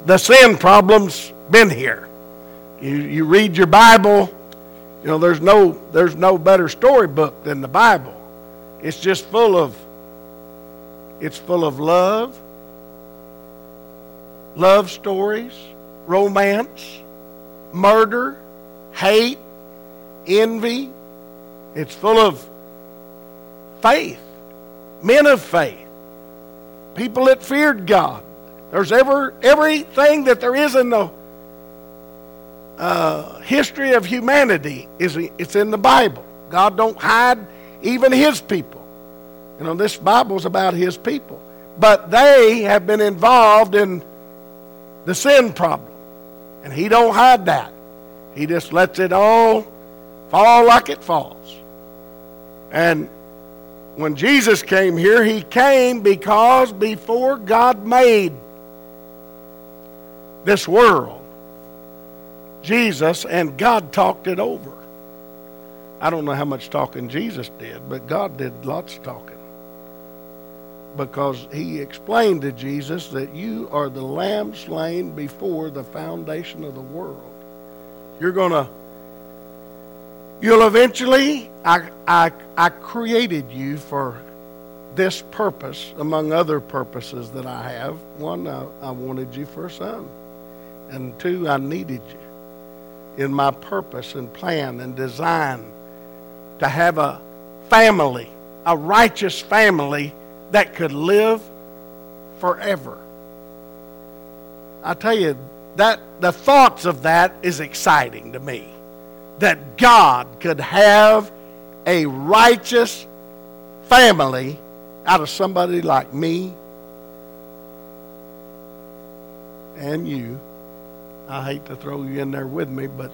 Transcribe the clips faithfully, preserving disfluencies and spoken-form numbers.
the sin problem's been here. You, you read your Bible, you know, there's no, there's no better storybook than the Bible. It's just full of, it's full of love, love stories, romance, murder, hate, envy. It's full of faith, men of faith, people that feared God. There's ever everything that there is in the uh, history of humanity is it's in the Bible. God don't hide even His people. You know, this Bible's about His people, but they have been involved in the sin problem, and He don't hide that. He just lets it all fall like it falls. And when Jesus came here, He came because before God made this world, Jesus and God talked it over. I don't know how much talking Jesus did, but God did lots of talking. Because He explained to Jesus that you are the lamb slain before the foundation of the world. You're going to, you'll eventually, I, I, I created you for this purpose, among other purposes that I have. One, I, I wanted you for a son. And two, I needed you in my purpose and plan and design to have a family, a righteous family that could live forever. I tell you, that the thoughts of that is exciting to me. That God could have a righteous family out of somebody like me and you. I hate to throw you in there with me, but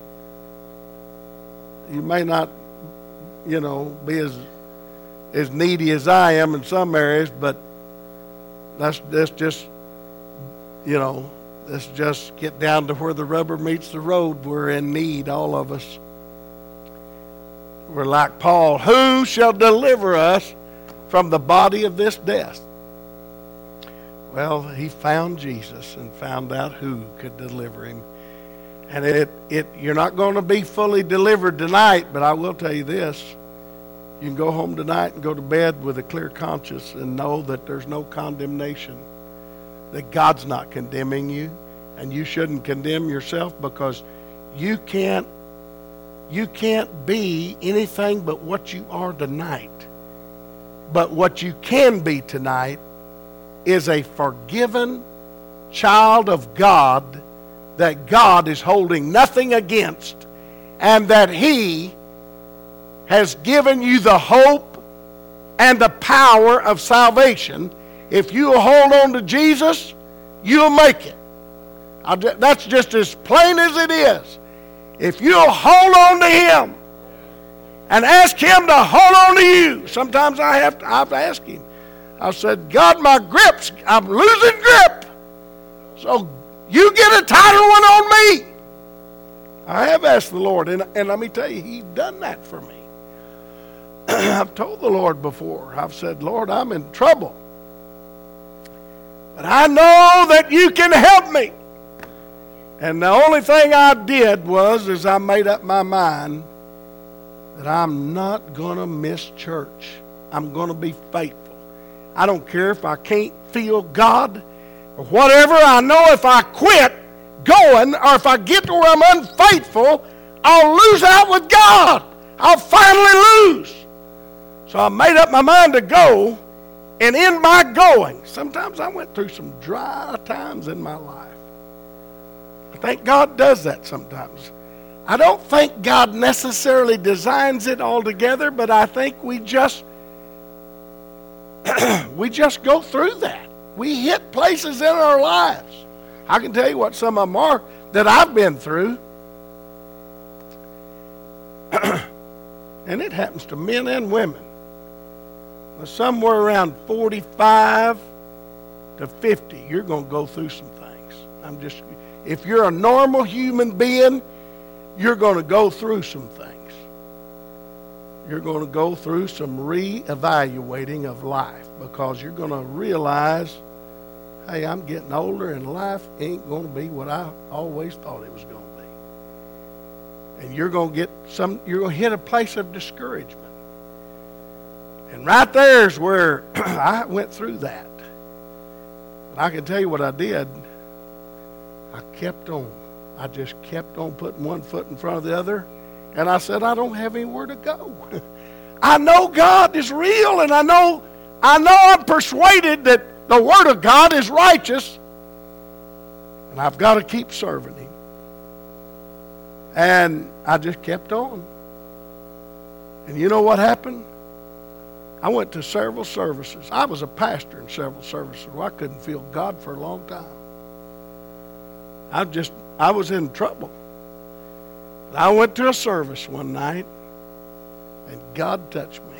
you may not, you know, be as as needy as I am in some areas, but let's, let's just, you know, let's just get down to where the rubber meets the road. We're in need, all of us. We're like Paul, who shall deliver us from the body of this death? Well, he found Jesus and found out who could deliver him. And it, it you're not going to be fully delivered tonight, but I will tell you this. You can go home tonight and go to bed with a clear conscience and know that there's no condemnation, that God's not condemning you, and you shouldn't condemn yourself, because you can't you can't be anything but what you are tonight. But what you can be tonight is a forgiven child of God that God is holding nothing against, and that He has given you the hope and the power of salvation. If you'll hold on to Jesus, you'll make it. I'll, that's just as plain as it is. If you'll hold on to Him and ask Him to hold on to you. Sometimes I have to, I've asked Him. I said, God, my grips, I'm losing grip. So you get a tighter one on me. I have asked the Lord, and, and let me tell you, He's done that for me. I've told the Lord before. I've said, Lord, I'm in trouble. But I know that you can help me. And the only thing I did was, is I made up my mind that I'm not going to miss church. I'm going to be faithful. I don't care if I can't feel God or whatever. I know if I quit going, or if I get to where I'm unfaithful, I'll lose out with God. I'll finally lose. So I made up my mind to go, and in my going, sometimes I went through some dry times in my life. I think God does that sometimes. I don't think God necessarily designs it all together, but I think we just we just go through that. We hit places in our lives. I can tell you what some of them are that I've been through. And it happens to men and women. Somewhere around forty-five to fifty, you're going to go through some things. I'm just, if you're a normal human being, you're going to go through some things. You're going to go through some re-evaluating of life, because you're going to realize hey, I'm getting older and life ain't going to be what I always thought it was going to be. And you're going to get some, you're going to hit a place of discouragement. And right there's where I went through that. But I can tell you what I did. I kept on. I just kept on putting one foot in front of the other. And I said, I don't have anywhere to go. I know God is real, and I know, I know I'm persuaded that the Word of God is righteous, and I've got to keep serving Him. And I just kept on. And you know what happened? I went to several services. I was a pastor in several services where I couldn't feel God for a long time. I just, I was in trouble. I went to a service one night, and God touched me.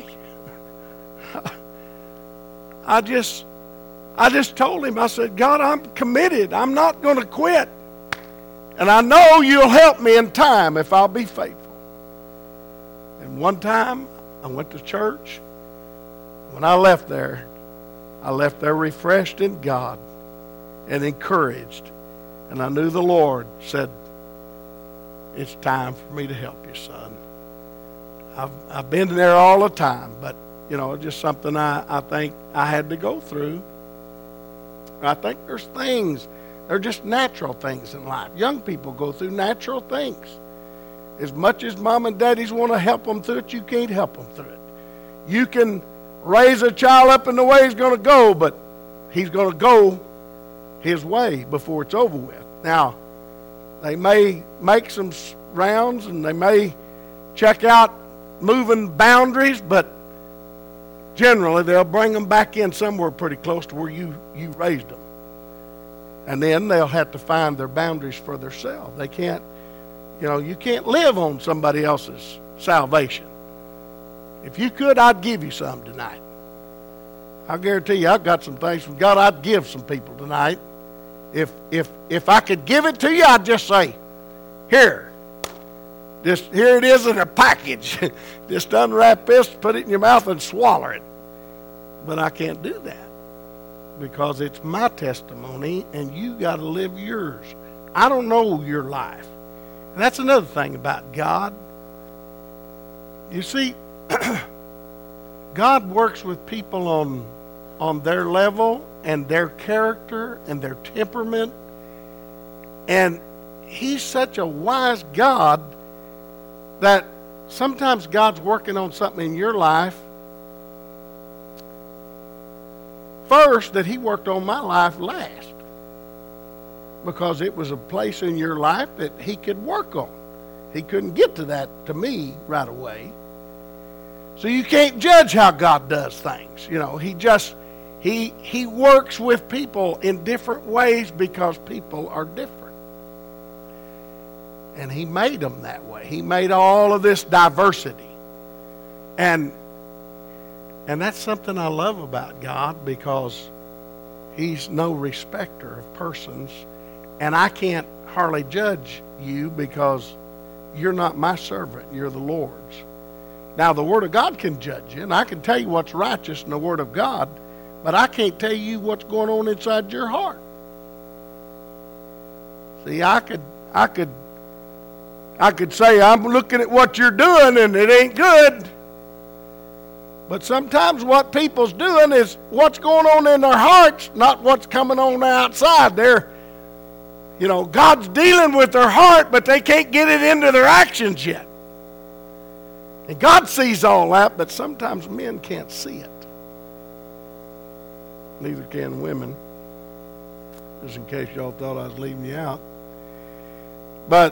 I just, I just told Him, I said, God, I'm committed. I'm not going to quit. And I know You'll help me in time if I'll be faithful. And one time, I went to church. When I left there, I left there refreshed in God and encouraged. And I knew the Lord said, it's time for me to help you, son. I've, I've been there all the time, but, you know, just something I, I think I had to go through. I think there's things, they're just natural things in life. Young people go through natural things. As much as mom and daddies want to help them through it, you can't help them through it. You can raise a child up in the way he's going to go, but he's going to go his way before it's over with. Now, they may make some rounds and they may check out moving boundaries, but generally they'll bring them back in somewhere pretty close to where you, you raised them. And then they'll have to find their boundaries for themselves. They can't, you know, you can't live on somebody else's salvation. If you could, I'd give you some tonight. I guarantee you, I've got some things from God I'd give some people tonight. If if if I could give it to you, I'd just say, here, just here it is in a package. Just unwrap this, put it in your mouth, and swallow it. But I can't do that because it's my testimony, and you got to live yours. I don't know your life, and that's another thing about God. You see, God works with people on on their level and their character and their temperament. And He's such a wise God that sometimes God's working on something in your life first that He worked on my life last. Because it was a place in your life that He could work on. He couldn't get to that to me right away. So you can't judge how God does things. You know, He just He he works with people in different ways because people are different. And He made them that way. He made all of this diversity. And and that's something I love about God because He's no respecter of persons. And I can't hardly judge you because you're not my servant, you're the Lord's. Now, the Word of God can judge you, and I can tell you what's righteous in the Word of God, but I can't tell you what's going on inside your heart. See, I could, I could, I could say, I'm looking at what you're doing, and it ain't good. But sometimes what people's doing is what's going on in their hearts, not what's coming on outside. They're, you know, God's dealing with their heart, but they can't get it into their actions yet. And God sees all that, but sometimes men can't see it. Neither can women. Just in case y'all thought I was leaving you out. But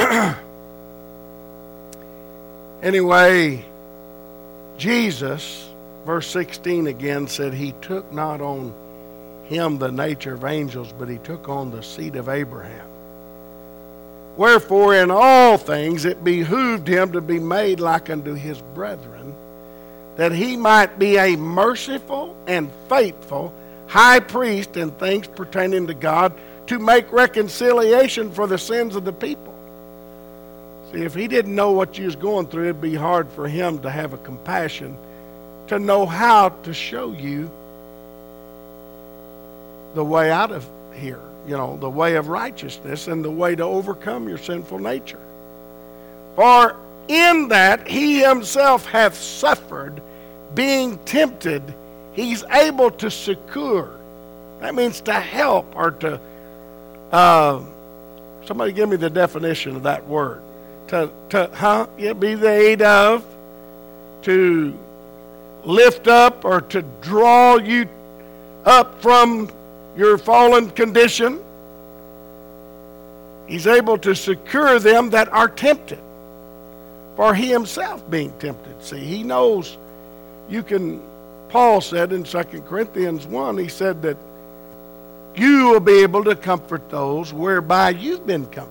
anyway, Jesus, verse sixteen again, said He took not on Him the nature of angels, but He took on the seed of Abraham. Wherefore in all things it behooved Him to be made like unto His brethren, that He might be a merciful and faithful high priest in things pertaining to God, to make reconciliation for the sins of the people. See, if He didn't know what you was going through, it'd be hard for Him to have a compassion, to know how to show you the way out of here, you know, the way of righteousness and the way to overcome your sinful nature. For in that he himself hath suffered, being tempted, he's able to succor. That means to help or to, uh, somebody give me the definition of that word. To, to huh? Yeah, be the aid of, to lift up or to draw you up from your fallen condition. He's able to succor them that are tempted. For he himself being tempted. See, he knows you can, Paul said in Second Corinthians one, he said that you will be able to comfort those whereby you've been comforted.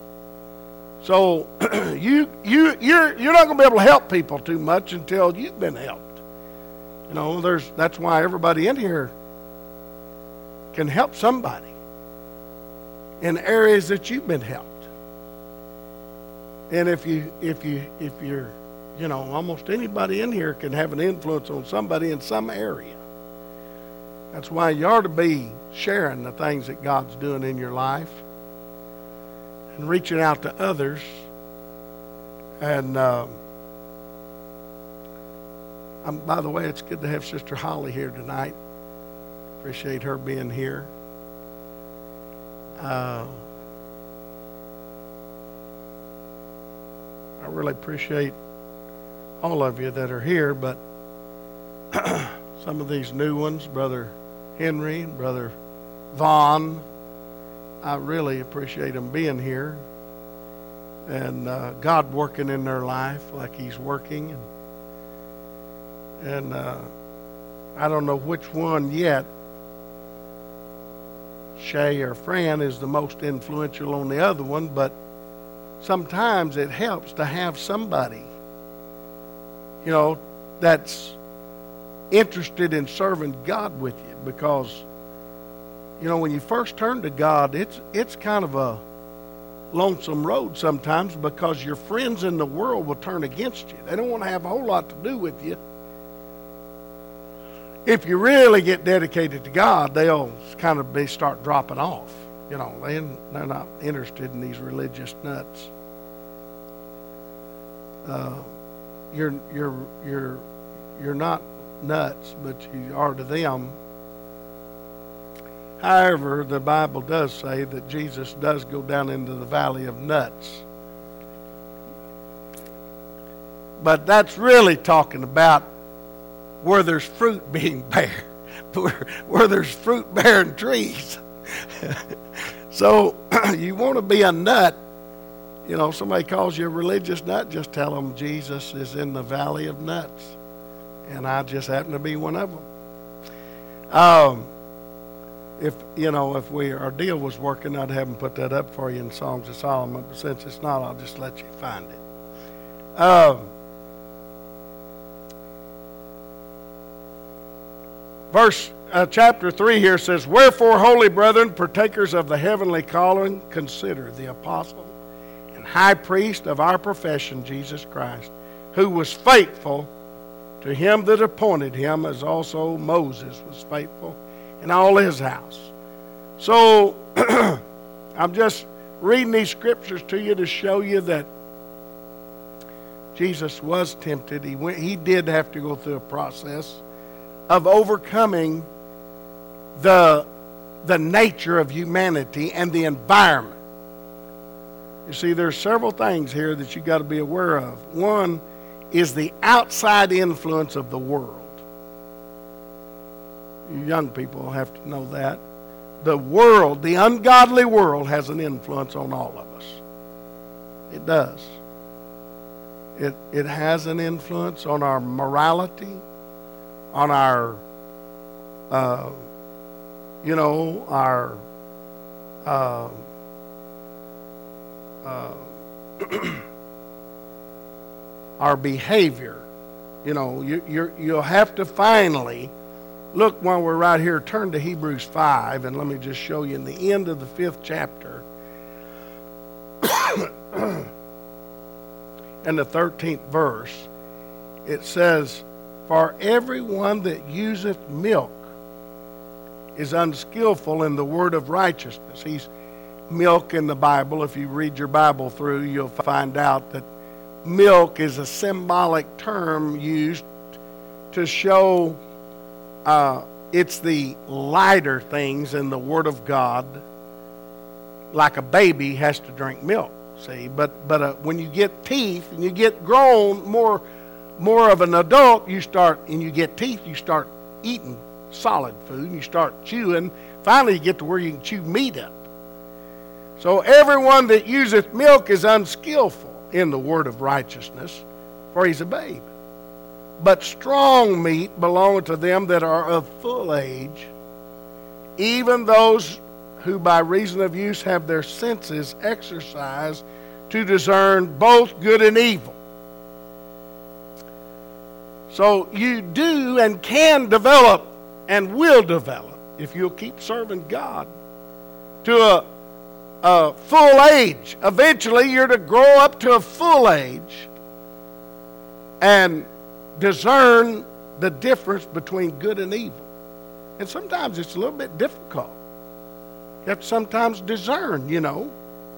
So you you you're you're not going to be able to help people too much until you've been helped. You know, there's that's why everybody in here can help somebody in areas that you've been helped. And if you if you if you're you know, almost anybody in here can have an influence on somebody in some area. That's why you ought to be sharing the things that God's doing in your life and reaching out to others. And um, um, by the way, it's good to have Sister Holly here tonight. Appreciate her being here. Uh, I really appreciate all of you that are here, but some of these new ones, Brother Henry, Brother Vaughn, I really appreciate them being here and uh, God working in their life like he's working. And, and uh, I don't know which one yet, Shay or Fran, is the most influential on the other one, but sometimes it helps to have somebody, you know, that's interested in serving God with you, because, you know, when you first turn to God, it's it's kind of a lonesome road sometimes, because your friends in the world will turn against you. They don't want to have a whole lot to do with you. If you really get dedicated to God, they'll kind of be start dropping off. You know, they, they're not interested in these religious nuts. Uh, you're you're you're you're not nuts, but you are to them. However, the Bible does say that Jesus does go down into the valley of nuts. But that's really talking about where there's fruit being bare, where, where there's fruit bearing trees. So you want to be a nut. You know, somebody calls you a religious nut, just tell them Jesus is in the valley of nuts. And I just happen to be one of them. Um, if, you know, if we our deal was working, I'd have them put that up for you in Songs of Solomon. But since it's not, I'll just let you find it. Um, verse uh, chapter three here says, "Wherefore, holy brethren, partakers of the heavenly calling, consider the apostle and high priest of our profession, Jesus Christ, who was faithful to him that appointed him, as also Moses was faithful in all his house." So I'm just reading these scriptures to you to show you that Jesus was tempted. He went, he did have to go through a process of overcoming the, the nature of humanity and the environment. You see, there's several things here that you got to be aware of. One is the outside influence of the world. You young people have to know that. The world, the ungodly world, has an influence on all of us. It does. It, it has an influence on our morality, on our, uh, you know, our, uh, uh, our behavior. You know, you, you're, you'll have to finally, look while we're right here, turn to Hebrews five, and let me just show you in the end of the fifth chapter and the thirteenth verse, it says, "For everyone that useth milk is unskillful in the word of righteousness. He's milk in the Bible. If you read your Bible through, you'll find out that milk is a symbolic term used to show uh, it's the lighter things in the Word of God, like a baby has to drink milk, see? But but uh, when you get teeth and you get grown, more more of an adult, you start, and you get teeth, you start eating solid food, and you start chewing. Finally, you get to where you can chew meat up. So everyone that useth milk is unskillful in the word of righteousness, for he's a babe. But strong meat belongeth to them that are of full age, even those who by reason of use have their senses exercised to discern both good and evil. So you do and can develop and will develop, if you'll keep serving God, to a, a full age. Eventually you're to grow up to a full age and discern the difference between good and evil. And sometimes it's a little bit difficult. You have to sometimes discern, you know,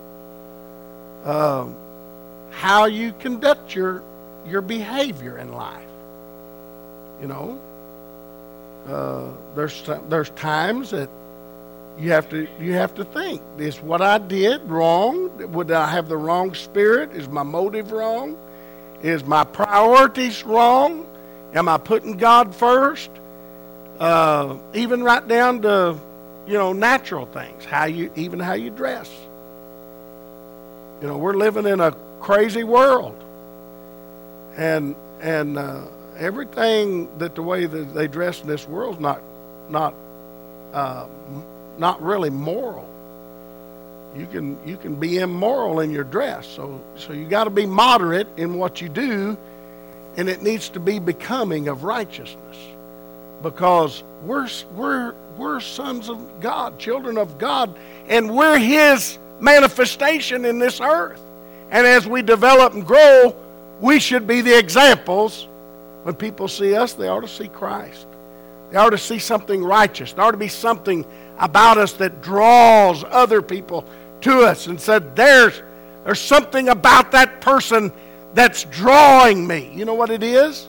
uh, how you conduct your your behavior in life. You know, uh, there's there's times that you have to you have to think: is what I did wrong? Would I have the wrong spirit? Is my motive wrong? Is my priorities wrong? Am I putting God first? Uh, even right down to, you know, natural things. How you even how you dress. You know, we're living in a crazy world, and and uh, everything that the way that they dress in this world is not not uh, not really moral. You can you can be immoral in your dress, so so you got to be moderate in what you do, and it needs to be becoming of righteousness, because we're we're we're sons of God, children of God, and we're His manifestation in this earth. And as we develop and grow, we should be the examples. When people see us, they ought to see Christ. They ought to see something righteous. There ought to be something about us that draws other people to us and said, there's, there's something about that person that's drawing me. You know what it is?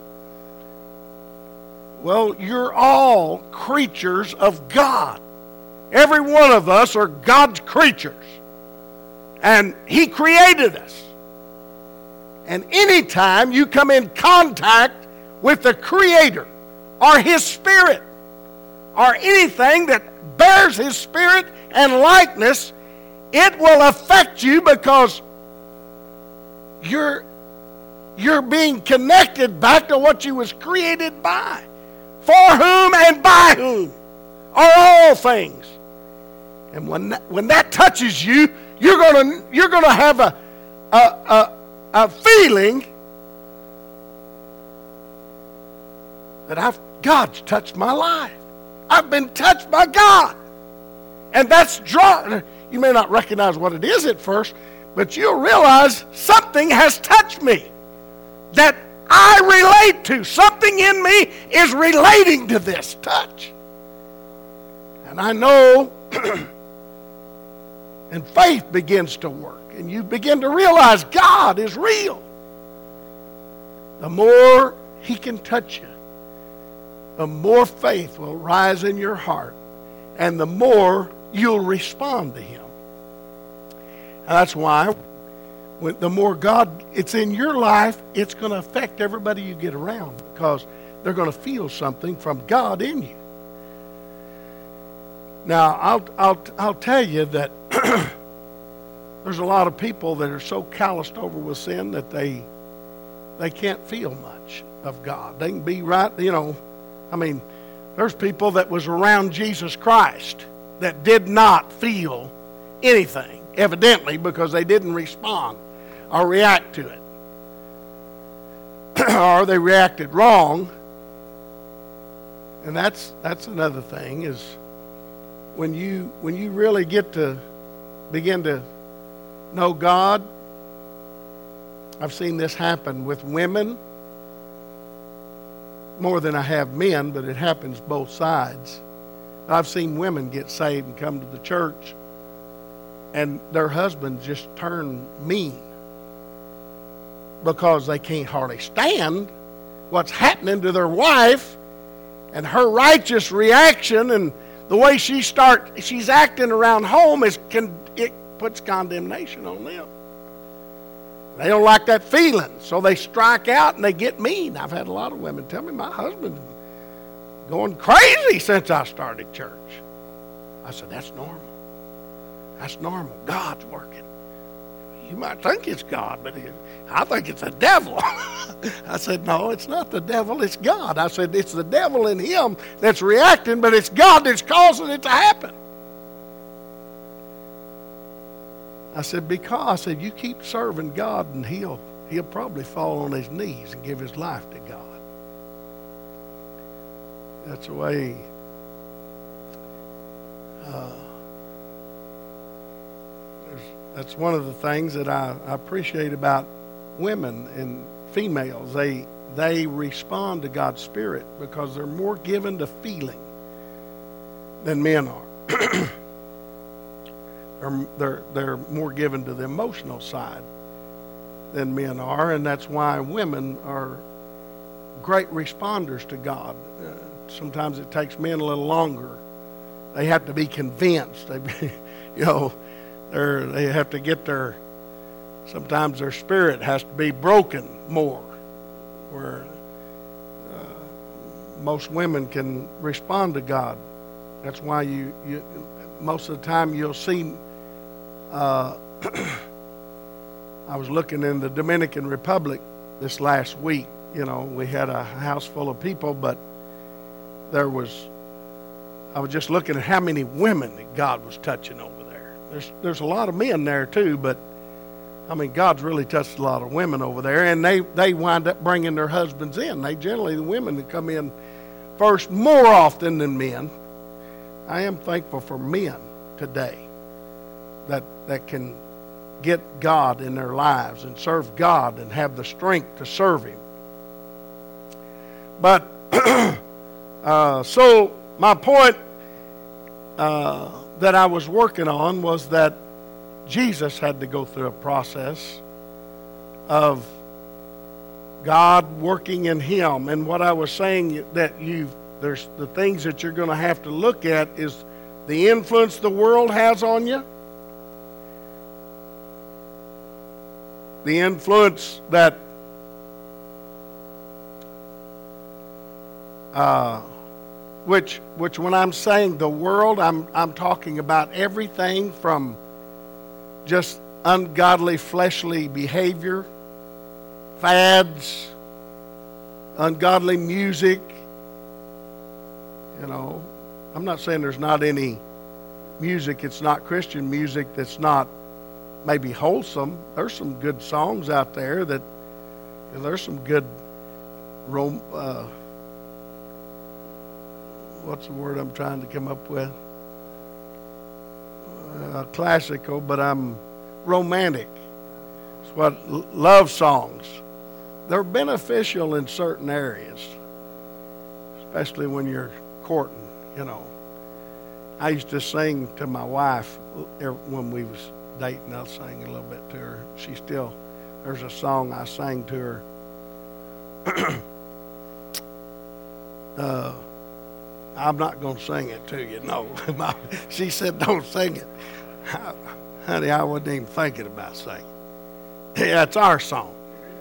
Well, you're all creatures of God. Every one of us are God's creatures. And He created us. And anytime you come in contact with the Creator or His Spirit or anything that bears His Spirit and likeness, it will affect you, because you're, you're being connected back to what you was created by. For whom and by whom are all things. And when that, when that touches you, you're gonna you're gonna have a a, a a feeling that I've God's touched my life. I've been touched by God, and that's drawn. You may not recognize what it is at first, but you'll realize something has touched me that I relate to. Something in me is relating to this touch. And I know, and faith begins to work, and you begin to realize God is real. The more He can touch you, the more faith will rise in your heart, and the more you'll respond to Him. And that's why when the more God it's in your life, it's going to affect everybody you get around, because they're going to feel something from God in you. Now, I'll I'll I'll tell you that there's a lot of people that are so calloused over with sin that they they can't feel much of God. They can be right, you know. I mean, there's people that was around Jesus Christ that did not feel anything, evidently, because they didn't respond or react to it. Or they reacted wrong. And that's that's another thing, is when you when you really get to begin to know God. I've seen this happen with women more than I have men, but it happens both sides. I've seen women get saved and come to the church, and their husbands just turn mean because they can't hardly stand what's happening to their wife and her righteous reaction, and the way she start she's acting around home is can it puts condemnation on them. They don't like that feeling, so they strike out and they get mean. I've had a lot of women tell me, my husband's going crazy since I started church. I said, that's normal. That's normal. God's working. You might think it's God, but it, I think it's the devil. I said, no, it's not the devil, it's God. I said, it's the devil in him that's reacting, but it's God that's causing it to happen. I said, because I said, you keep serving God and he'll, he'll probably fall on his knees and give his life to God. That's the way uh, that's one of the things that I, I appreciate about women and females. They they respond to God's Spirit because they're more given to feeling than men are. they're, they're, they're more given to the emotional side than men are, and that's why women are great responders to God. Uh, sometimes it takes men a little longer. They have to be convinced. They, you know, they're, they have to get their, sometimes their spirit has to be broken more, where uh, most women can respond to God. That's why you, you most of the time you'll see, uh, I was looking in the Dominican Republic this last week. You know, we had a house full of people, but there was, I was just looking at how many women that God was touching over there. There's there's a lot of men there too, but I mean, God's really touched a lot of women over there, and they, they wind up bringing their husbands in. They generally, the women that come in first more often than men. I am thankful for men today that that can get God in their lives and serve God and have the strength to serve Him. But uh, so my point uh, that I was working on was that Jesus had to go through a process of God working in Him. And what I was saying, that you there's the things that you're going to have to look at is the influence the world has on you, the influence that uh, which which when I'm saying the world, I'm I'm talking about everything from just ungodly fleshly behavior, fads, ungodly music. You know, I'm not saying there's not any music, it's not Christian music that's not maybe wholesome. There's some good songs out there that, you know, there's some good rom uh, what's the word I'm trying to come up with? Uh, classical, but I'm romantic. It's what love songs. They're beneficial in certain areas, especially when you're courting. You know, I used to sing to my wife when we was dating. I sang a little bit to her. She still, there's a song I sang to her. uh, I'm not going to sing it to you. No, she said don't sing it. Honey, I wasn't even thinking about singing. Yeah, it's our song.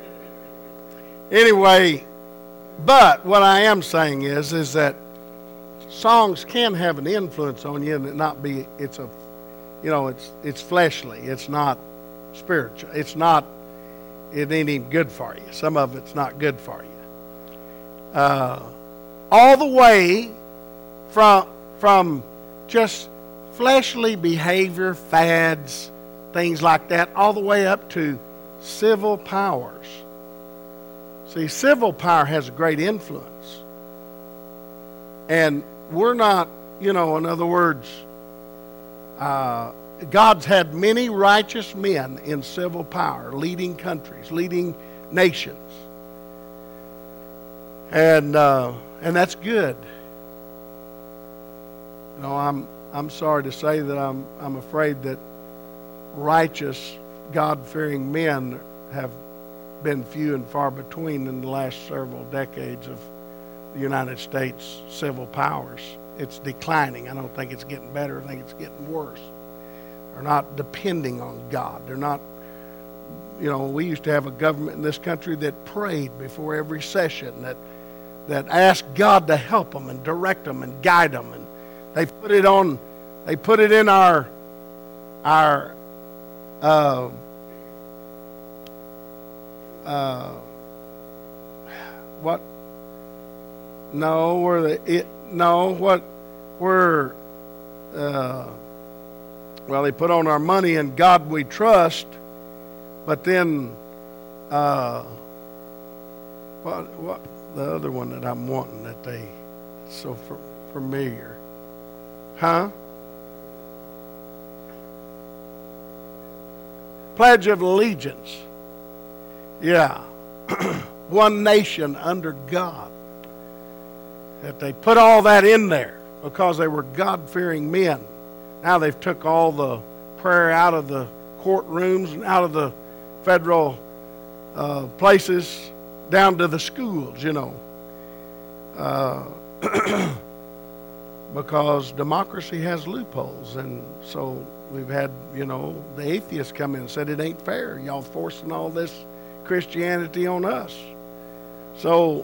Anyway, but what I am saying is, is that songs can have an influence on you, and it not be. It's a, you know, it's it's fleshly. It's not spiritual. It's not. It ain't even good for you. Some of it's not good for you. Uh, all the way from from just fleshly behavior, fads, things like that, all the way up to civil powers. See, civil power has a great influence. And we're not, you know, in other words, uh, God's had many righteous men in civil power, leading countries, leading nations. And, uh, and that's good. No, I'm I'm sorry to say that I'm I'm afraid that righteous, God-fearing men have been few and far between in the last several decades of the United States civil powers. It's declining. I don't think it's getting better. I think it's getting worse. They're not depending on God. They're not, you know, we used to have a government in this country that prayed before every session, that that asked God to help them and direct them and guide them. And they put it on, they put it in our, our, uh, uh, what? No, we're the, it, no, what, we're, uh, well, they put on our money in God we trust, but then, uh, what, what, the other one that I'm wanting that they, so for, familiar. Huh? Pledge of Allegiance. Yeah. One nation under God. That they put all that in there because they were God-fearing men. Now they've took all the prayer out of the courtrooms and out of the federal uh, places down to the schools, you know. Uh, because democracy has loopholes. And so we've had, you know, the atheists come in and said it ain't fair. Y'all forcing all this Christianity on us. So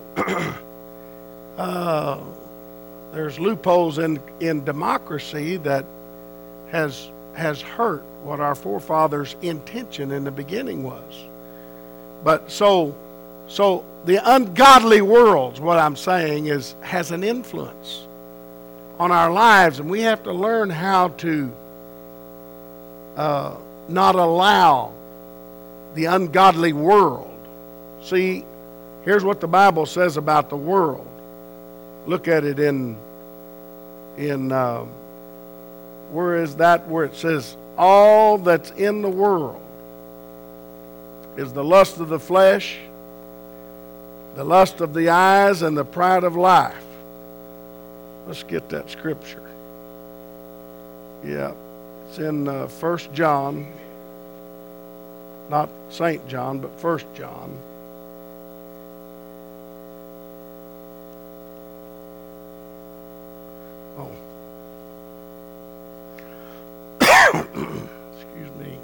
uh, there's loopholes in, in democracy that has has hurt what our forefathers' intention in the beginning was. But so so the ungodly world, what I'm saying, is has an influence on our lives, and we have to learn how to uh, not allow the ungodly world. See, here's what the Bible says about the world. Look at it in in uh, where is that where it says all that's in the world is the lust of the flesh, the lust of the eyes, and the pride of life. Let's get that scripture. Yeah, it's in uh, First John, not Saint John, but First John. Oh. Excuse me.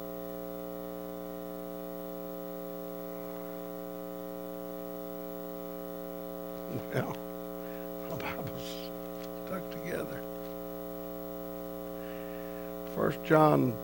Well, my Bible's stuck together. First John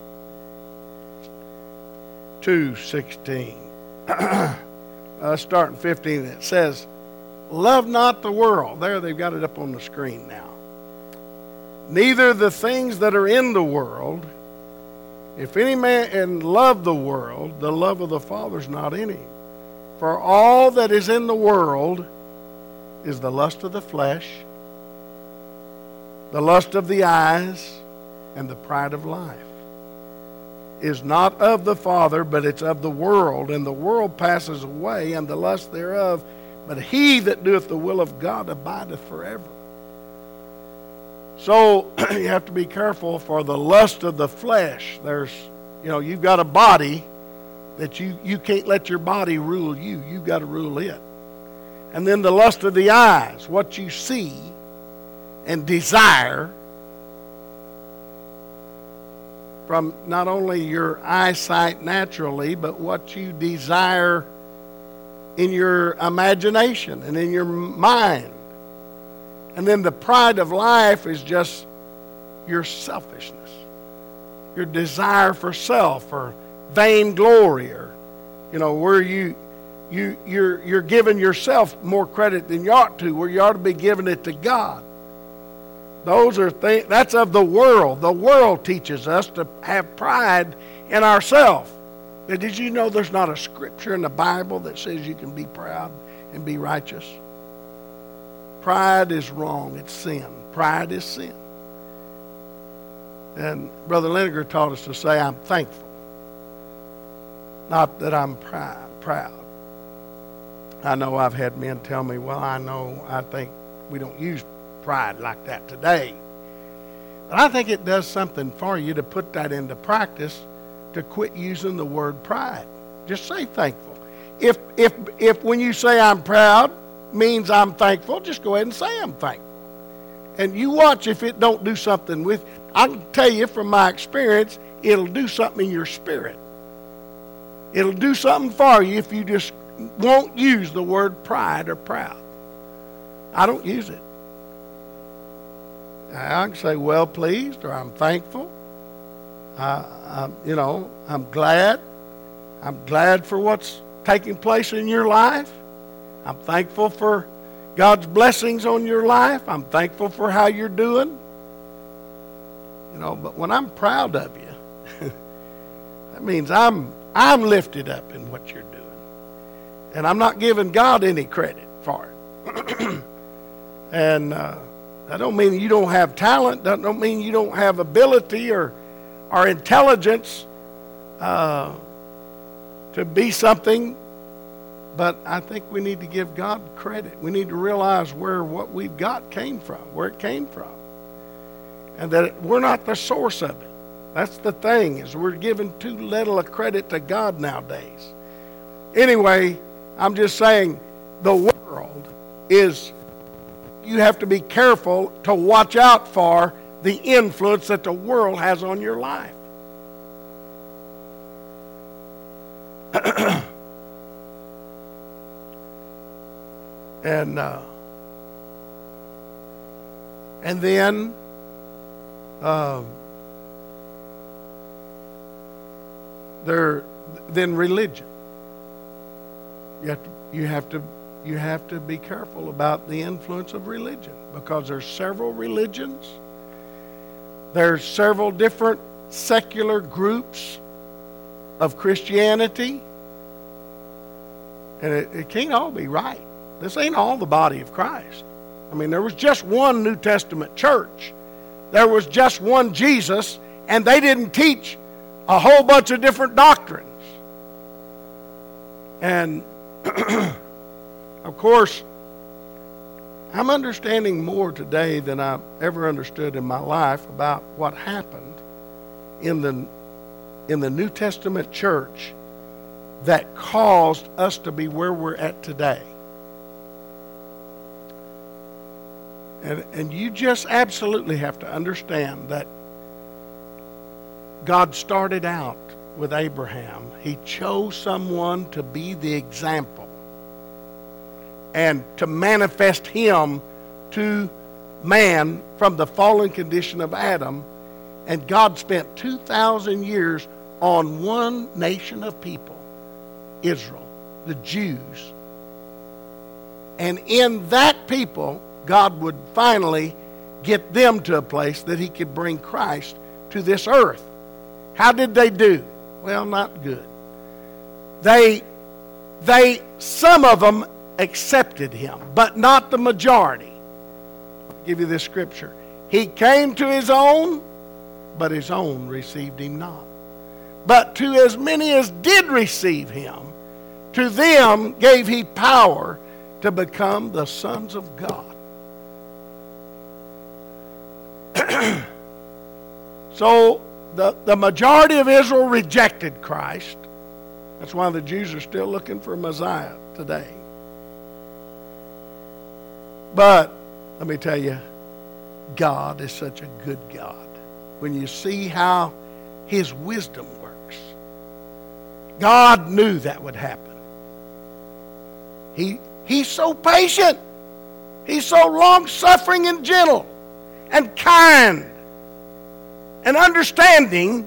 two sixteen. uh, starting fifteen, it says, "Love not the world." There, they've got it up on the screen now. "Neither the things that are in the world. If any man love the world, the love of the Father is not in him. For all that is in the world is the lust of the flesh, the lust of the eyes, and the pride of life. Is not of the Father, but it's of the world. And the world passes away, and the lust thereof. But he that doeth the will of God abideth forever." So you have to be careful for the lust of the flesh. There's, you know, you've got a body that you, you can't let your body rule you. You've got to rule it. And then the lust of the eyes, what you see and desire from not only your eyesight naturally, but what you desire in your imagination and in your mind. And then the pride of life is just your selfishness, your desire for self, or vainglory, or, you know, where you you you're you're giving yourself more credit than you ought to, where you ought to be giving it to God. Those are things that's of the world. The world teaches us to have pride in ourselves. Did you know there's not a scripture in the Bible that says you can be proud and be righteous? Pride is wrong. It's sin. Pride is sin. And Brother Linegar taught us to say, "I'm thankful, not that I'm proud." proud. I know I've had men tell me, "Well, I know, I think we don't use pride like that today." But I think it does something for you to put that into practice, to quit using the word pride. Just say thankful. If if if when you say I'm proud means I'm thankful, just go ahead and say I'm thankful. And you watch if it don't do something with. I can tell you from my experience, it'll do something in your spirit. It'll do something for you if you just won't use the word pride or proud. I don't use it. I can say well pleased, or I'm thankful. I, I'm, you know, I'm glad. I'm glad for what's taking place in your life. I'm thankful for God's blessings on your life. I'm thankful for how you're doing. You know, but when I'm proud of you, that means I'm I'm lifted up in what you're doing. And I'm not giving God any credit for it. and uh, that don't mean you don't have talent. That don't mean you don't have ability or, or intelligence uh, to be something. But I think we need to give God credit. We need to realize where what we've got came from, where it came from. And that we're not the source of it. That's the thing, is we're giving too little a credit to God nowadays. Anyway, I'm just saying the world is, you have to be careful to watch out for the influence that the world has on your life. and uh, and then uh, there then religion. You have to you have to you have to be careful about the influence of religion, because there's several religions. There's several different secular groups of Christianity, and it, it can't all be right. This ain't all the body of Christ. I mean, there was just one New Testament church. There was just one Jesus, and they didn't teach a whole bunch of different doctrines. And of course, I'm understanding more today than I've ever understood in my life about what happened in the in the New Testament church that caused us to be where we're at today. And, and you just absolutely have to understand that God started out with Abraham. He chose someone to be the example and to manifest him to man from the fallen condition of Adam. And God spent two thousand years on one nation of people, Israel, the Jews. And in that people, God would finally get them to a place that he could bring Christ to this earth. How did they do? Well, not good. They, they, some of them accepted him, but not the majority. I'll give you this scripture. He came to his own, but his own received him not. But to as many as did receive him, to them gave he power to become the sons of God. So the, the majority of Israel rejected Christ. That's why the Jews are still looking for a Messiah today. But let me tell you, God is such a good God. When you see how his wisdom works, God knew that would happen. He, he's so patient. He's so long-suffering and gentle and kind and understanding.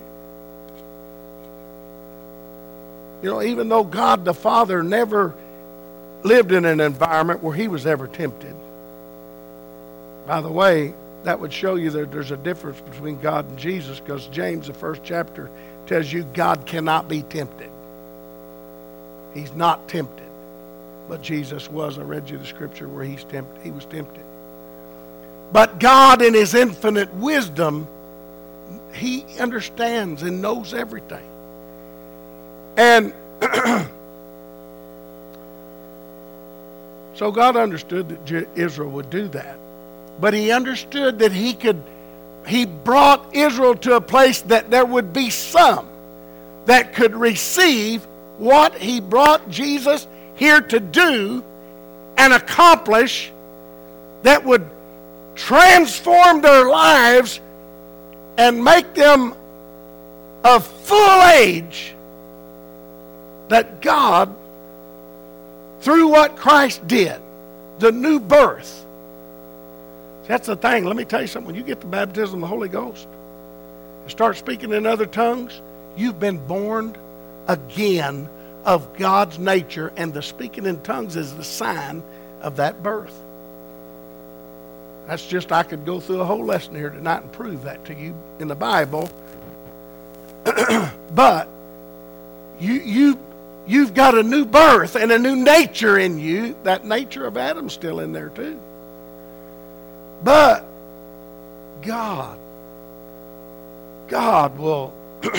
You know, even though God the Father never lived in an environment where he was ever tempted. By the way, that would show you that there's a difference between God and Jesus, because James, the first chapter, tells you God cannot be tempted. He's not tempted. But Jesus was. I read you the scripture where he's tempted. He was tempted. But God, in his infinite wisdom, he understands and knows everything. And so God understood that Israel would do that. But he understood that he could he brought Israel to a place that there would be some that could receive what he brought Jesus here to do and accomplish, that would transform their lives and make them of full age, that God, through what Christ did, the new birth. That's the thing. Let me tell you something. When you get the baptism of the Holy Ghost and start speaking in other tongues, you've been born again of God's nature, and the speaking in tongues is the sign of that birth. That's just, I could go through a whole lesson here tonight and prove that to you in the Bible. But you, you, you've got a new birth and a new nature in you. That nature of Adam's still in there too. But God, God will,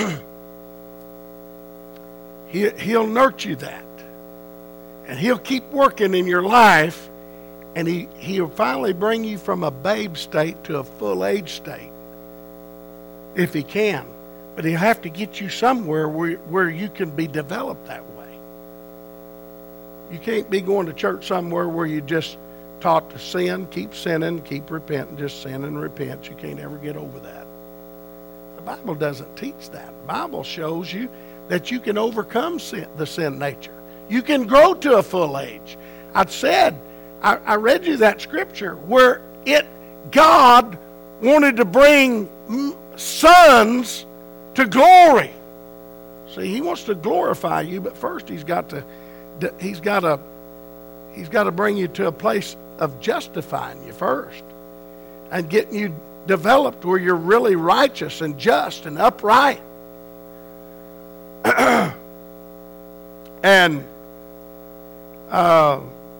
he, He'll nurture that. And He'll keep working in your life. And he, He'll finally bring you from a babe state to a full age state, if He can. But He'll have to get you somewhere where, where you can be developed that way. You can't be going to church somewhere where you just taught to sin, keep sinning, keep repenting, just sin and repent. You can't ever get over that. The Bible doesn't teach that. The Bible shows you that you can overcome sin, the sin nature. You can grow to a full age. I said, I, I read you that scripture where it, God wanted to bring sons to glory. See, He wants to glorify you, but first He's got to, He's got to, He's got to bring you to a place of justifying you first and getting you developed where you're really righteous and just and upright. and uh,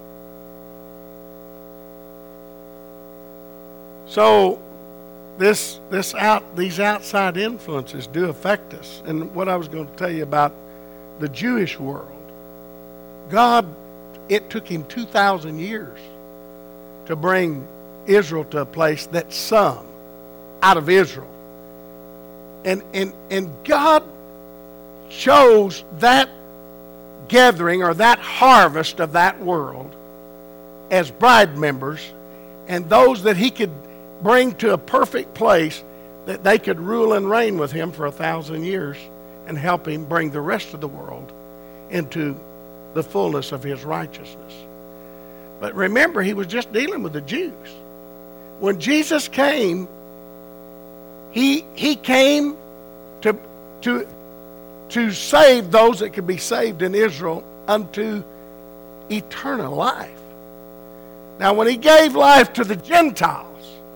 so this this out these outside influences do affect us. And what I was going to tell you about the Jewish world, God, it took Him two thousand years to bring Israel to a place that some out of Israel. And, and, and God chose that gathering or that harvest of that world as bride members, and those that He could bring to a perfect place that they could rule and reign with Him for a thousand years and help Him bring the rest of the world into the fullness of His righteousness. But remember, He was just dealing with the Jews. When Jesus came, He He came to to to save those that could be saved in Israel unto eternal life. Now, when He gave life to the Gentiles,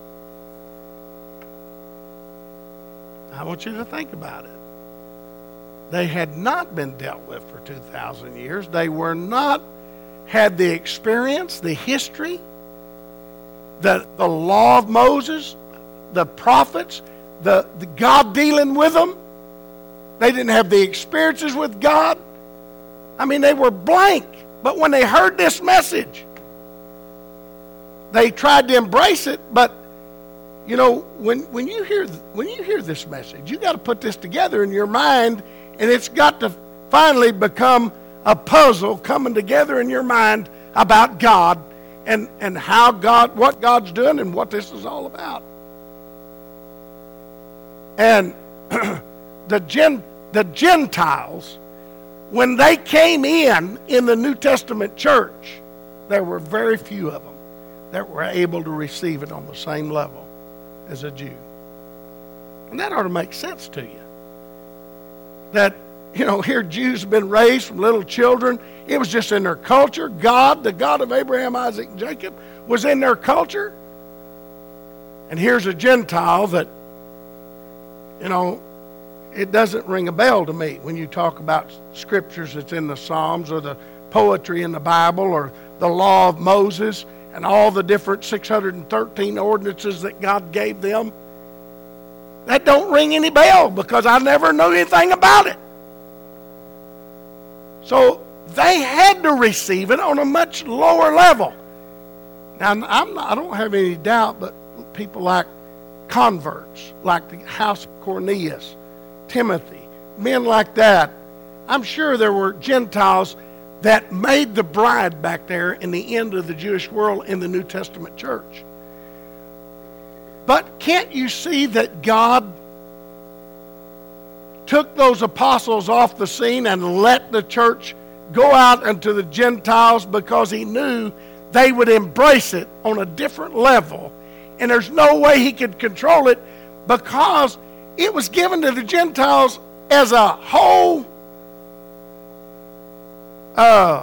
I want you to think about it. They had not been dealt with for two thousand years. They were not had the experience, the history, the, the law of Moses, the prophets, the, the God dealing with them. They didn't have the experiences with God. I mean, they were blank. But when they heard this message, they tried to embrace it. But, you know, when, when, you hear, when you hear this message, you got to put this together in your mind, and it's got to finally become a puzzle coming together in your mind about God and, and how God, what God's doing and what this is all about. And the Gen, the Gentiles, when they came in in the New Testament church, there were very few of them that were able to receive it on the same level as a Jew. And that ought to make sense to you. That, you know, here Jews have been raised from little children. It was just in their culture. God, the God of Abraham, Isaac, and Jacob, was in their culture. And here's a Gentile that, you know, it doesn't ring a bell to me when you talk about scriptures that's in the Psalms or the poetry in the Bible or the law of Moses and all the different six hundred thirteen ordinances that God gave them. That don't ring any bell because I never knew anything about it. So they had to receive it on a much lower level. Now, I'm not, I don't have any doubt, but people like converts, like the house of Cornelius, Timothy, men like that. I'm sure there were Gentiles that made the bride back there in the end of the Jewish world in the New Testament church. But can't you see that God took those apostles off the scene and let the church go out into the Gentiles because he knew they would embrace it on a different level? And there's no way he could control it because it was given to the Gentiles as a whole uh,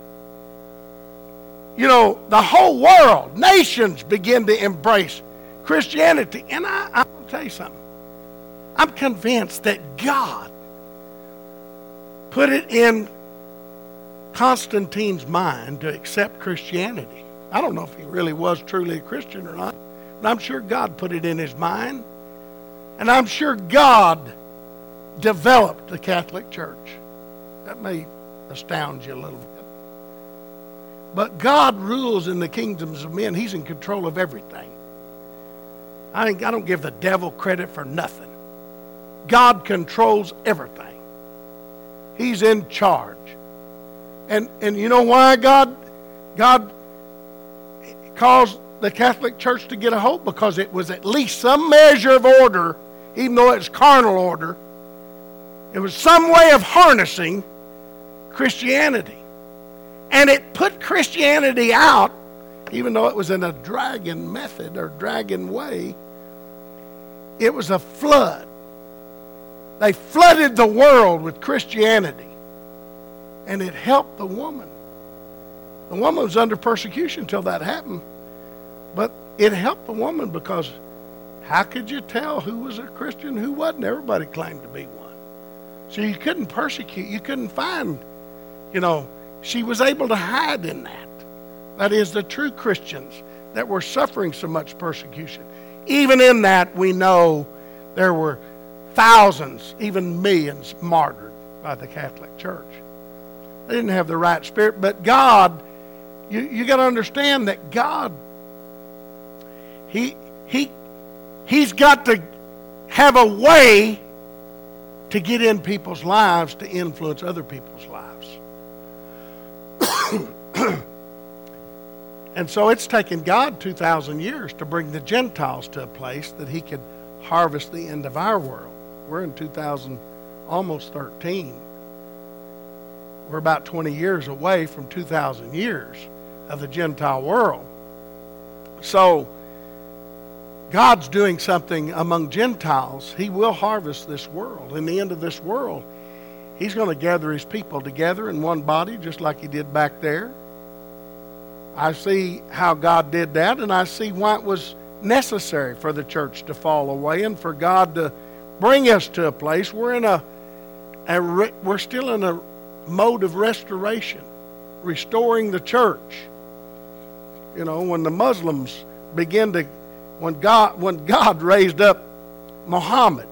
you know, the whole world, nations begin to embrace Christianity. And I, I'm going to tell you something. I'm convinced that God put it in Constantine's mind to accept Christianity. I don't know if he really was truly a Christian or not, but I'm sure God put it in his mind. And I'm sure God developed the Catholic Church. That may astound you a little bit. But God rules in the kingdoms of men. He's in control of everything. I, think, I don't give the devil credit for nothing. God controls everything. He's in charge. And and you know why God God caused the Catholic Church to get a hold? Because it was at least some measure of order, even though it's carnal order. It was some way of harnessing Christianity. And it put Christianity out, even though it was in a dragon method or dragon way. It was a flood. They flooded the world with Christianity. And it helped the woman. The woman was under persecution until that happened. But it helped the woman because how could you tell who was a Christian, who wasn't? Everybody claimed to be one. So you couldn't persecute. You couldn't find, you know, she was able to hide in that. That is, the true Christians that were suffering so much persecution. Even in that, we know there were thousands, even millions, martyred by the Catholic Church. They didn't have the right spirit, but God, you, you got to understand that God, he, he, He's got to have a way to get in people's lives to influence other people's lives. And so it's taken God two thousand years to bring the Gentiles to a place that he could harvest the end of our world. We're in two thousand, almost thirteen. We're about twenty years away from two thousand years of the Gentile world. So God's doing something among Gentiles. He will harvest this world. In the end of this world, he's going to gather his people together in one body, just like he did back there. I see how God did that, and I see why it was necessary for the church to fall away and for God to bring us to a place. We're in a, a re, we're still in a mode of restoration, restoring the church. You know, when the Muslims begin to, when God, when God raised up Muhammad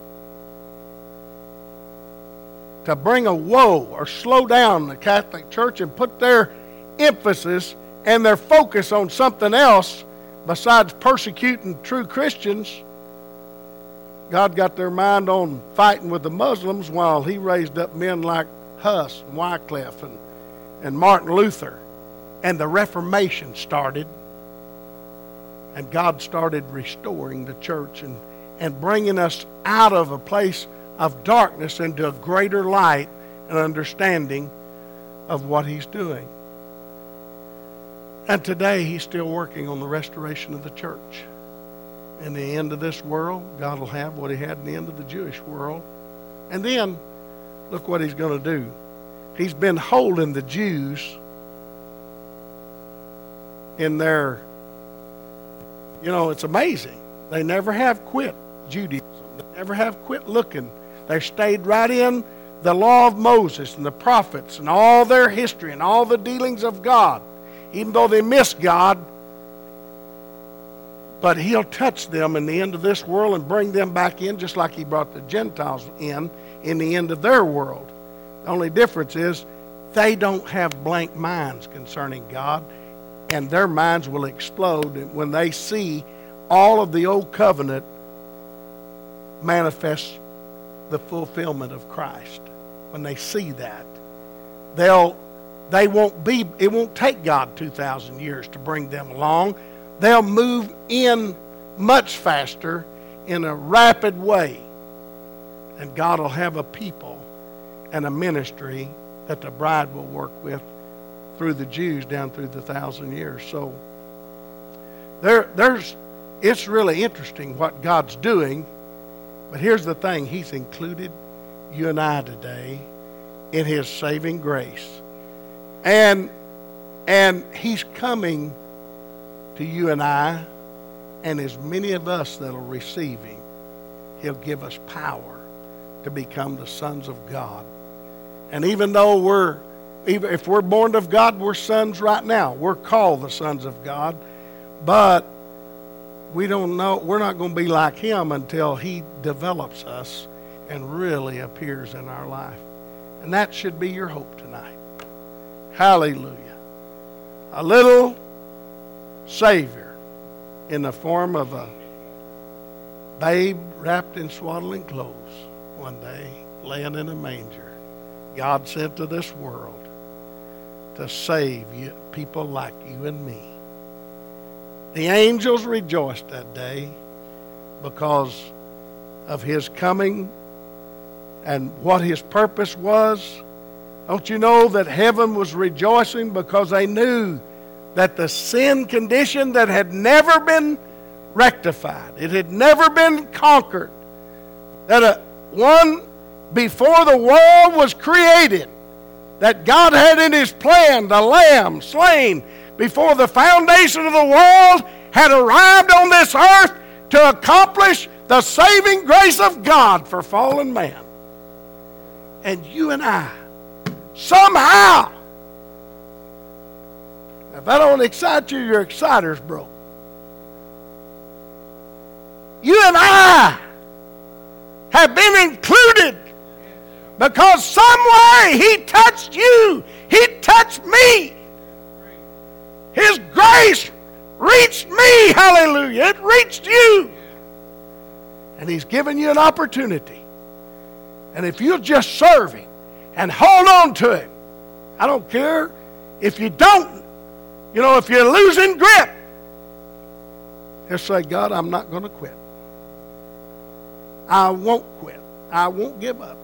to bring a woe or slow down the Catholic Church and put their emphasis and their focus on something else besides persecuting true Christians, God got their mind on fighting with the Muslims while he raised up men like Huss and Wycliffe and, and Martin Luther. And the Reformation started. And God started restoring the church and, and bringing us out of a place of darkness into a greater light and understanding of what he's doing. And today he's still working on the restoration of the church. In the end of this world, God will have what he had in the end of the Jewish world. And then, look what he's going to do. He's been holding the Jews in their, you know, it's amazing. They never have quit Judaism. They never have quit looking. They stayed right in the law of Moses and the prophets and all their history and all the dealings of God. Even though they miss God, but he'll touch them in the end of this world and bring them back in just like he brought the Gentiles in in the end of their world. The only difference is they don't have blank minds concerning God, and their minds will explode when they see all of the old covenant manifest the fulfillment of Christ. When they see that, they'll they won't be it won't take God two thousand years to bring them along. They'll move in much faster in a rapid way. And God will have a people and a ministry that the bride will work with through the Jews down through the thousand years. So there there's it's really interesting what God's doing. But here's the thing, He's included you and I today in His saving grace. And and He's coming to you and I, and as many of us that'll receive Him, He'll give us power to become the sons of God. And even though we're, even if we're born of God, we're sons right now. We're called the sons of God. But we don't know, we're not going to be like Him until He develops us and really appears in our life. And that should be your hope tonight. Hallelujah. A little Savior in the form of a babe wrapped in swaddling clothes one day, laying in a manger. God sent to this world to save you, people like you and me. The angels rejoiced that day because of His coming and what His purpose was. Don't you know that heaven was rejoicing because they knew that the sin condition that had never been rectified, it had never been conquered, that a, one before the world was created, that God had in His plan the Lamb slain before the foundation of the world had arrived on this earth to accomplish the saving grace of God for fallen man. And you and I, somehow, if that don't excite you, your exciter's broke. You and I have been included because some way He touched you. He touched me. His grace reached me. Hallelujah. It reached you. And He's given you an opportunity. And if you'll just serve Him and hold on to Him, I don't care if you don't, you know, if you're losing grip, just say, God, I'm not going to quit. I won't quit. I won't give up.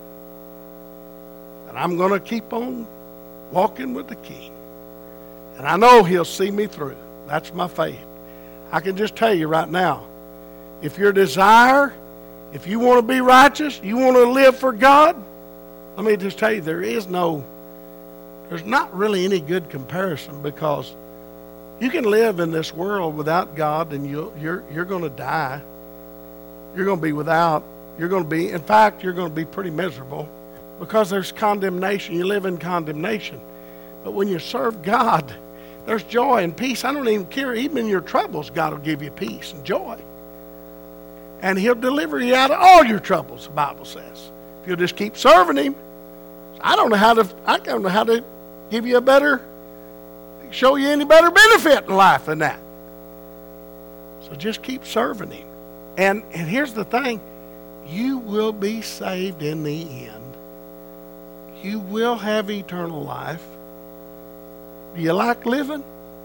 And I'm going to keep on walking with the King. And I know He'll see me through. That's my faith. I can just tell you right now, if your desire, if you want to be righteous, you want to live for God, let me just tell you, there is no, there's not really any good comparison, because you can live in this world without God and you'll, you're, you're going to die. You're going to be without, you're going to be, in fact, you're going to be pretty miserable because there's condemnation. You live in condemnation. But when you serve God, there's joy and peace. I don't even care. Even in your troubles, God will give you peace and joy. And He'll deliver you out of all your troubles, the Bible says. If you'll just keep serving Him. I don't know how to, I don't know how to give you a better, show you any better benefit in life than that. So just keep serving Him. And, and here's the thing. You will be saved in the end. You will have eternal life. Do you like living?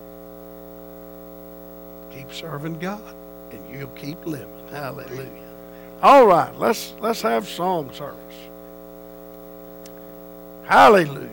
Keep serving God, and you'll keep living. Hallelujah. All right, let's let's have song service. Hallelujah.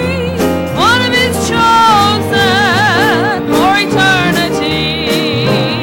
Eternity.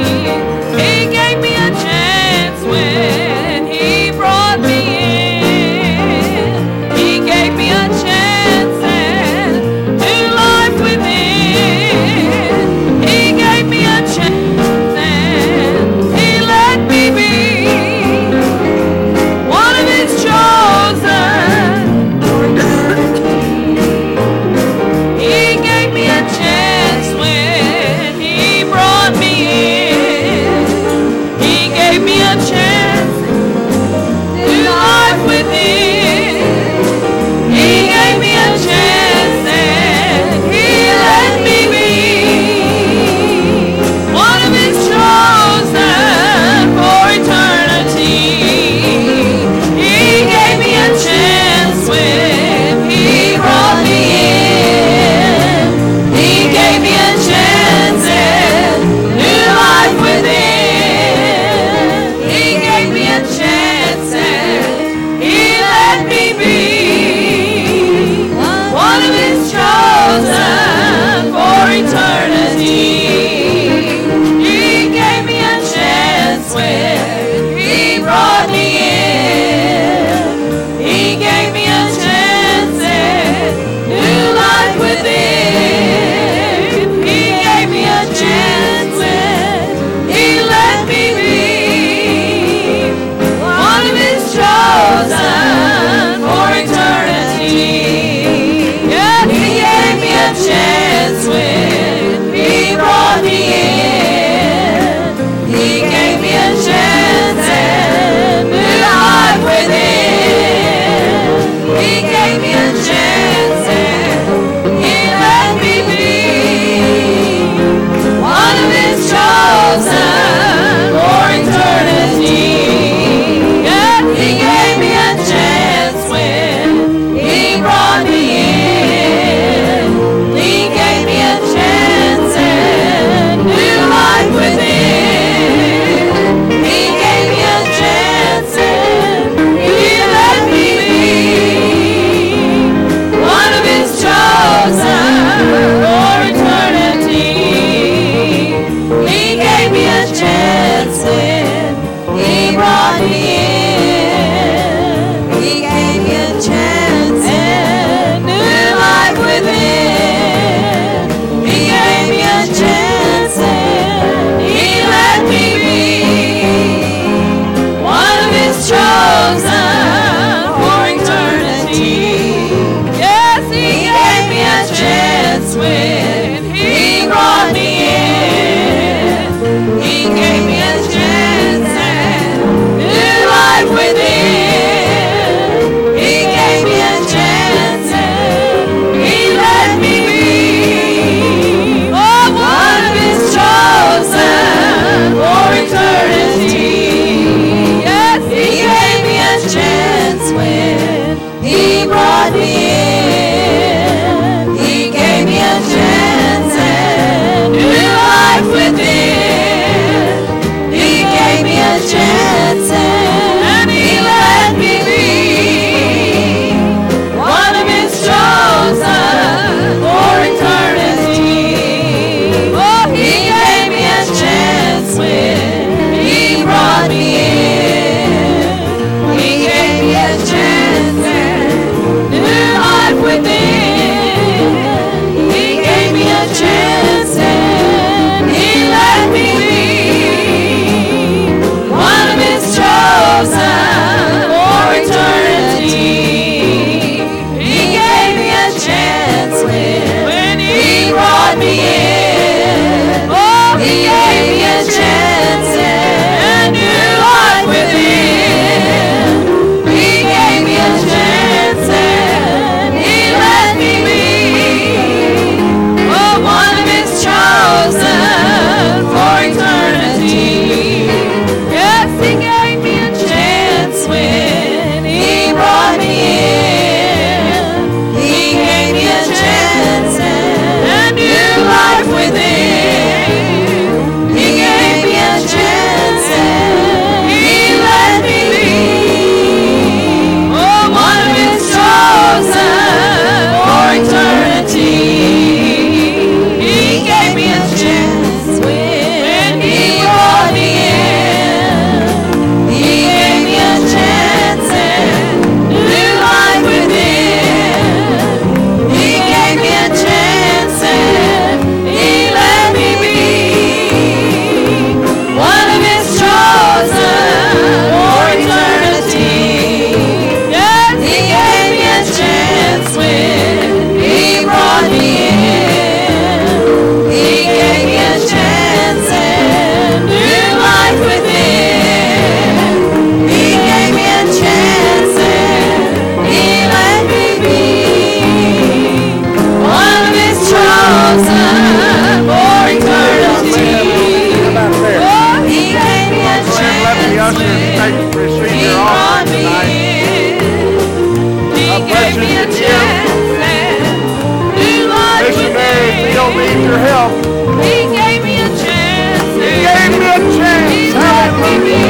your help. He gave me a chance. He gave me a chance. He let me be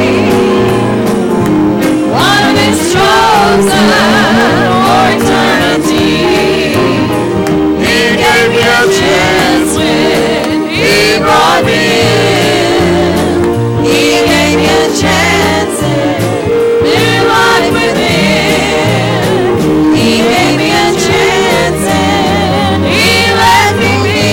one of His chosen for eternity. He gave me a chance when He brought me in. He gave me a chance and new life within. He gave me a chance and He let me be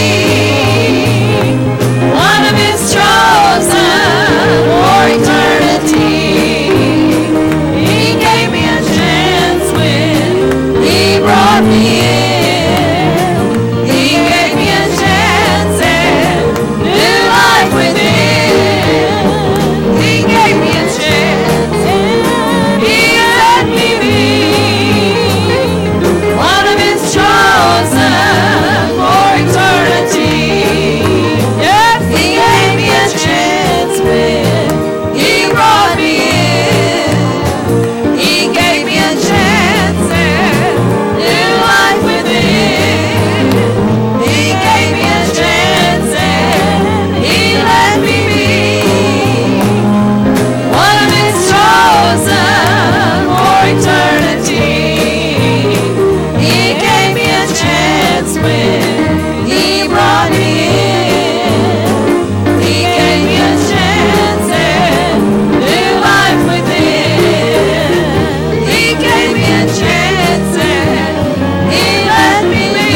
one of His chosen for eternity. He gave me a chance when He brought me in. He gave me a chance and new life within. He gave me a chance and He let me be one of His chosen for eternity. Yes, He gave me a chance when He brought me in. He gave me a chance and new life within. He gave me a chance and He let me be one of His chosen for eternity. He gave me a chance when He brought me in. He gave me a chance and new life within. He gave me a chance and He let me be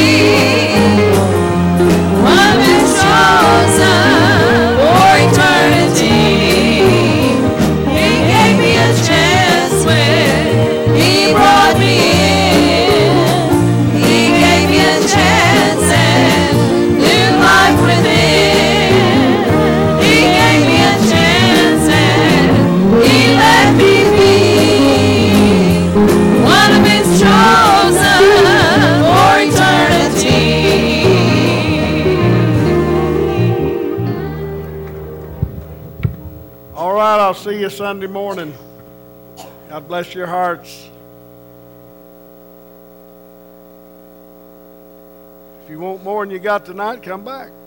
one of His chosen for eternity. He gave me a chance when He brought me in. He gave me a chance and new life within. He gave me a chance and He let me be one of His chosen for eternity. All right, I'll see you Sunday morning. God bless your hearts. If you want more than you got tonight, come back.